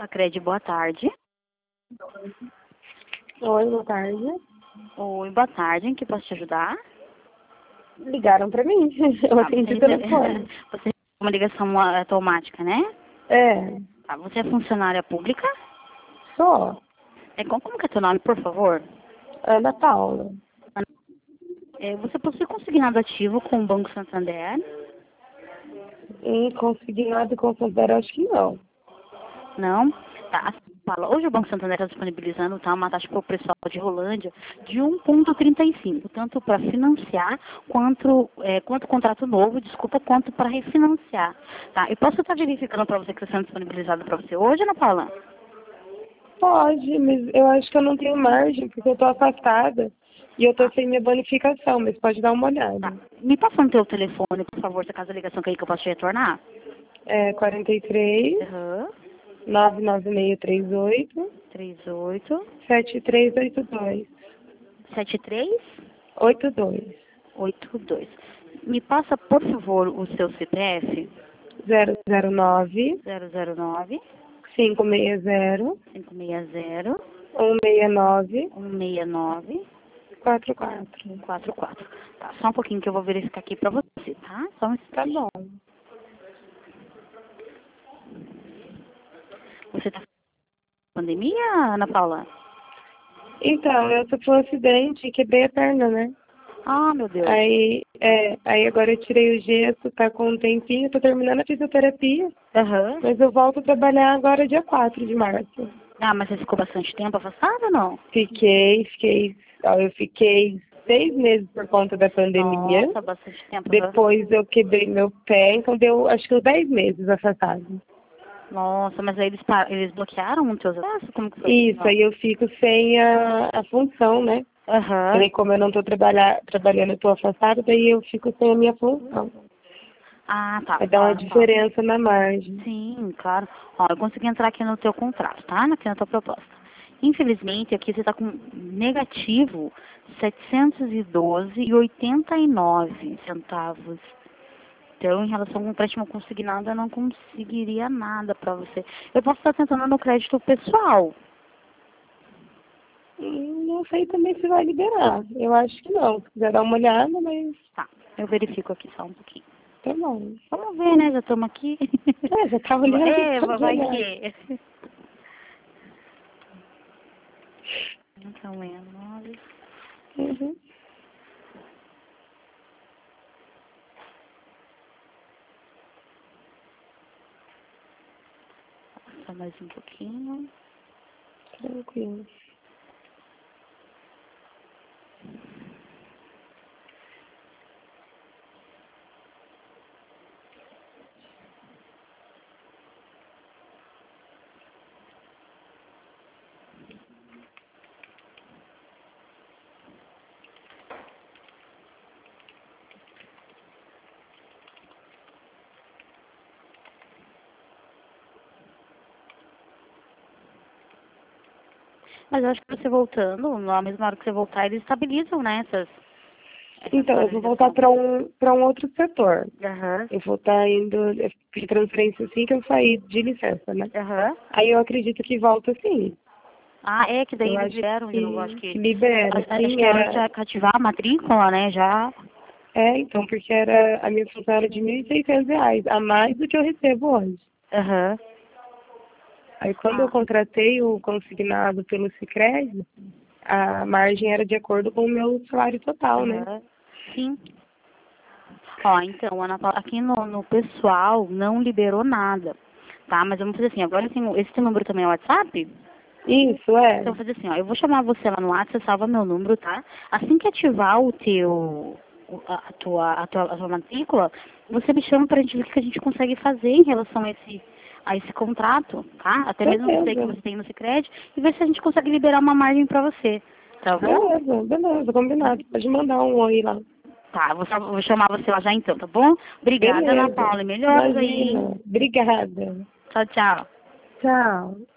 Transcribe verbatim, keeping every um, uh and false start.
Cred, boa tarde. Oi, boa tarde. Oi, boa tarde. Em que posso te ajudar? Ligaram pra mim. Eu Ah, atendi o você, telefone. você recebeu uma ligação ah, automática, né? É, Tá, você é funcionária pública? só. É, como, como que é teu nome, por favor? Ana Paula. É, você possui consignado ativo com o Banco Santander? Hum, consegui nada com o Santander, acho que não. Não? Tá, assim, fala, hoje o Banco Santander está disponibilizando tá, uma taxa para o pessoal de Rolândia de um vírgula trinta e cinco, tanto para financiar quanto, é, quanto contrato novo, desculpa, quanto para refinanciar. Tá? Eu posso estar verificando para você que está sendo disponibilizado para você hoje, Ana Paula? Pode, mas eu acho que eu não tenho margem, porque eu tô afastada e eu tô sem minha bonificação, mas pode dar uma olhada. Tá. Me passa o teu telefone, por favor, se caso a ligação cair que eu posso te retornar. É quarenta e três, Aham. nove nove seis três oito, trinta e oito, sete três oito dois. setenta e três, oito dois. oitenta e dois. Me passa, por favor, o seu C P F. zero zero nove, zero zero nove, cinco seis zero, cinco seis zero, um seis nove, um seis nove, quatro quatro. quatro quatro. Tá, só um pouquinho que eu vou verificar aqui pra você, tá? Só um Tá instante. bom. Você tá com pandemia, Ana Paula? Então, eu sofri um acidente e quebrei a perna, né? Ah, meu Deus. Aí, é, aí agora eu tirei o gesso, tá com um tempinho, tô terminando a fisioterapia, Aham. mas eu volto a trabalhar agora dia quatro de março. Ah, mas você ficou bastante tempo afastada ou não? Fiquei, fiquei, ó, eu fiquei seis meses por conta da pandemia. Nossa, bastante tempo. aham. Depois eu quebrei meu pé, então deu acho que uns dez meses afastado. Nossa, mas aí eles, pa- eles bloquearam os teus acessos? Como que foi? Isso, aí eu fico sem a, a função, né? Aham. Daí como eu não tô trabalhar, trabalhando, eu tô afastada, daí eu fico sem a minha função. Ah, tá. Vai dar uma Tá, tá. diferença na margem. Sim, claro. Ó, eu consegui entrar aqui no teu contrato, tá? Aqui na tua proposta. Infelizmente, aqui você está com negativo setecentos e doze vírgula oitenta e nove centavos. Então, em relação ao empréstimo consignado, eu não conseguiria nada para você. Eu posso estar tentando no crédito pessoal. Hum, Não sei também se vai liberar. Eu acho que não. Se quiser dar uma olhada, mas Tá, eu verifico aqui só um pouquinho. tá bom. Vamos ver, né? Já estamos aqui. É, já tava olhando. É, pode vai olhar. que... Então, é nove. Uhum. Só mais um pouquinho. Tranquilo. Mas eu acho que você voltando, na mesma hora que você voltar, eles estabilizam, né, essas... essas Então, eu vou voltar para um, para um outro setor. Aham, Eu vou estar indo eu fiz transferência assim que eu saí de licença, né? aham. Aí eu acredito que volta sim. Ah, é que daí Eu eles acho liberam de novo, acho que, que... que libera, Acho, acho sim, que é hora de era. já ativar a matrícula, né, já... É, então, porque era a minha função era de mil e seiscentos reais, a mais do que eu recebo hoje. Aham. Aí quando eu Ah, contratei o consignado pelo Sicredi, a margem era de acordo com o meu salário total, né? aham. Sim. Ó, então, Ana Paula, aqui no, no pessoal não liberou nada, tá? Mas vamos fazer assim, agora assim, esse teu número também é o WhatsApp? Isso, é. Então, eu vou fazer assim, ó, eu vou chamar você lá no WhatsApp, você salva meu número, tá? Assim que ativar o teu, o- a, a tua, a, tua, a tua matrícula, você me chama pra gente ver o que a gente consegue fazer em relação a esse, a esse contrato, tá? Até mesmo você que Beleza. você tem no Sicredi, e ver se a gente consegue liberar uma margem pra você, tá bom? Beleza, beleza, combinado. Pode mandar um oi lá. Tá, vou, só- vou chamar você lá já então, tá bom? Obrigada, Ana Beleza. Paula, e melhoras aí, hein? Imagina. Obrigada. Tchau, tchau. Tchau.